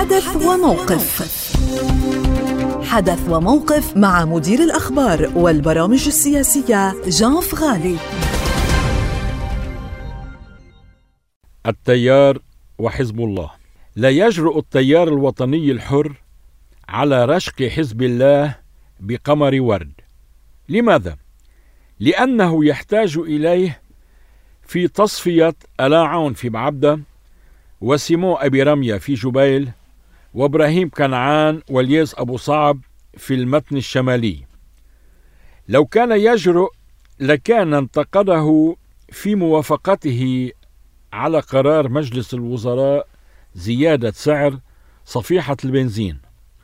حدث وموقف. حدث وموقف مع مدير الأخبار والبرامج السياسية جان فغالي. التيار وحزب الله. لا يجرؤ التيار الوطني الحر على رشق حزب الله بقمر ورد. لماذا؟ لأنه يحتاج إليه في تصفية آلاء عون في بعبدة، وسيمو أبي رمية في جبيل، وإبراهيم كنعان والياس أبو صعب في المتن الشمالي. لو كان يجرؤ لكان انتقده في موافقته على قرار مجلس الوزراء زيادة سعر صفيحة البنزين.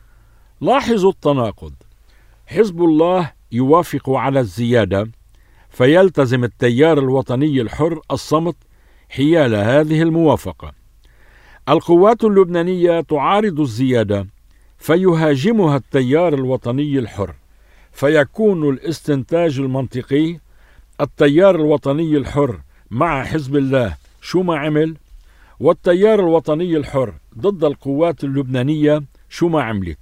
لاحظوا التناقض، حزب الله يوافق على الزيادة، فيلتزم التيار الوطني الحر الصمت حيال هذه الموافقة. القوات اللبنانية تعارض الزيادة، فيهاجمها التيار الوطني الحر، فيكون الاستنتاج المنطقي: التيار الوطني الحر مع حزب الله شو ما عمل، والتيار الوطني الحر ضد القوات اللبنانية شو ما عملت.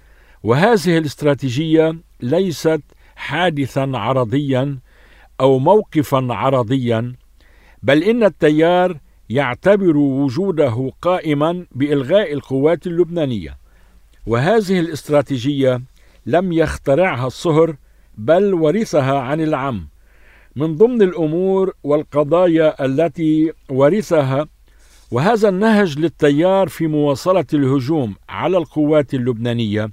وهذه الاستراتيجية ليست حادثا عرضيا أو موقفا عرضيا، بل إن التيار يعتبر وجوده قائما بإلغاء القوات اللبنانية. وهذه الاستراتيجية لم يخترعها الصهر، بل ورثها عن العم. من ضمن الأمور والقضايا التي ورثها، وهذا النهج للتيار في مواصلة الهجوم على القوات اللبنانية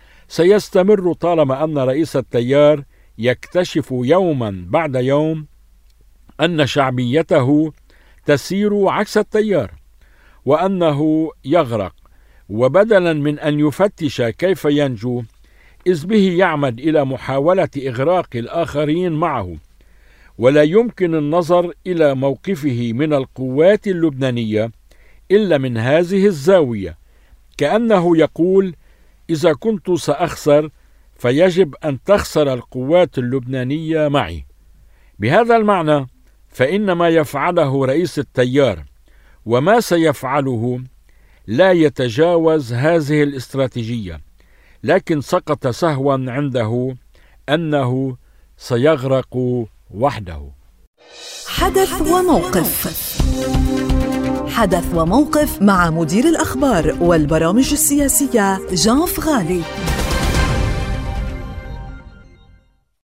سيستمر طالما أن رئيس التيار يكتشف يوما بعد يوم أن شعبيته تسير عكس التيار، وأنه يغرق، وبدلا من أن يفتش كيف ينجو، إذ به يعمد إلى محاولة إغراق الآخرين معه. ولا يمكن النظر إلى موقفه من القوات اللبنانية إلا من هذه الزاوية، كأنه يقول: إذا كنت سأخسر فيجب أن تخسر القوات اللبنانية معي. بهذا المعنى فإن ما يفعله رئيس التيار وما سيفعله لا يتجاوز هذه الاستراتيجية، لكن سقط سهوا عنده أنه سيغرق وحده. حدث وموقف. حدث وموقف مع مدير الأخبار والبرامج السياسية جان فغالي.